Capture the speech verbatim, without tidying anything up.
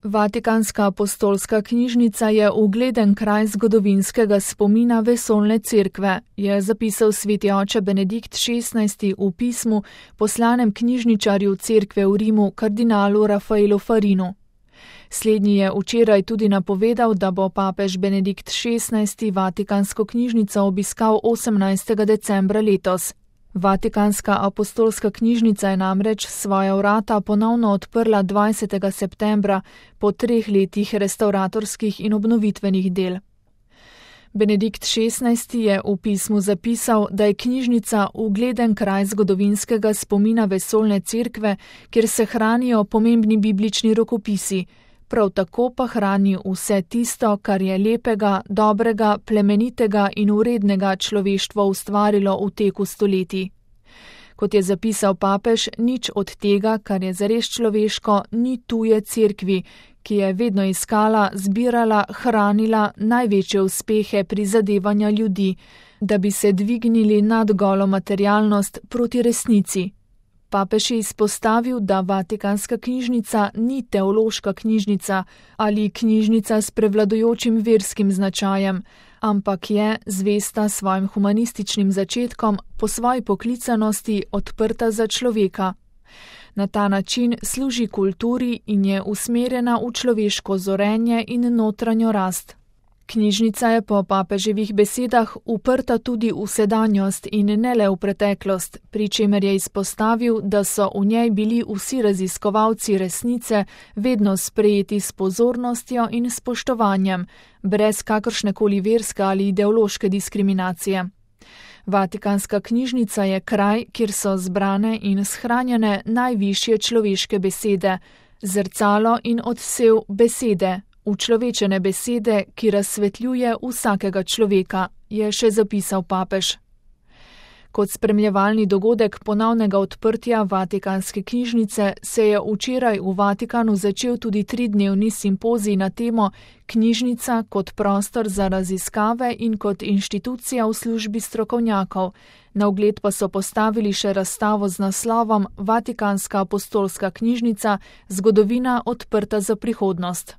Vatikanska apostolska knjižnica je ugleden kraj zgodovinskega spomina vesoljne cerkve, je zapisal sveti oče Benedikt šestnajsti v pismu poslanem knjižničarju cerkve v Rimu kardinalu Rafaelu Farinu. Slednji je včeraj tudi napovedal, da bo papež Benedikt šestnajsti Vatikansko knjižnico obiskal osemnajstega decembra letos. Vatikanska apostolska knjižnica je namreč svoja vrata ponovno odprla dvajsetega septembra po treh letih restavratorskih in obnovitvenih del. Benedikt šestnajsti je v pismu zapisal, da je knjižnica ugleden kraj zgodovinskega spomina vesoljne cerkve, kjer se hranijo pomembni biblični rokopisi, prav tako pa hrani vse tisto, kar je lepega, dobrega, plemenitega in vrednega človeštvo ustvarilo v teku stoletij. Kot je zapisal papež, nič od tega, kar je zares človeško, ni tuje cerkvi, ki je vedno iskala, zbirala, hranila največje uspehe prizadevanja ljudi, da bi se dvignili nad golo materialnost proti resnici. Papež je izpostavil, da Vatikanska knjižnica ni teološka knjižnica ali knjižnica s prevladujočim verskim značajem, ampak je, zvesta svojim humanističnim začetkom, po svoji poklicanosti odprta za človeka. Na ta način služi kulturi in je usmerjena v človeško zorenje in notranjo rast. Knjižnica je po papeževih besedah uprta tudi v sedanjost in ne le v preteklost, pri čemer je izpostavil, da so v njej bili vsi raziskovalci resnice vedno sprejeti s pozornostjo in spoštovanjem, brez kakršnekoli verske ali ideološke diskriminacije. Vatikanska knjižnica je kraj, kjer so zbrane in shranjene najvišje človeške besede, zrcalo in odsev besede, učlovečene besede, ki razsvetljuje vsakega človeka, je še zapisal papež. Kot spremljevalni dogodek ponovnega odprtja Vatikanske knjižnice se je včeraj v Vatikanu začel tudi tridnevni simpozij na temo Knjižnica kot prostor za raziskave in kot inštitucija v službi strokovnjakov. Na ogled pa so postavili še razstavo z naslovom Vatikanska apostolska knjižnica, zgodovina odprta za prihodnost.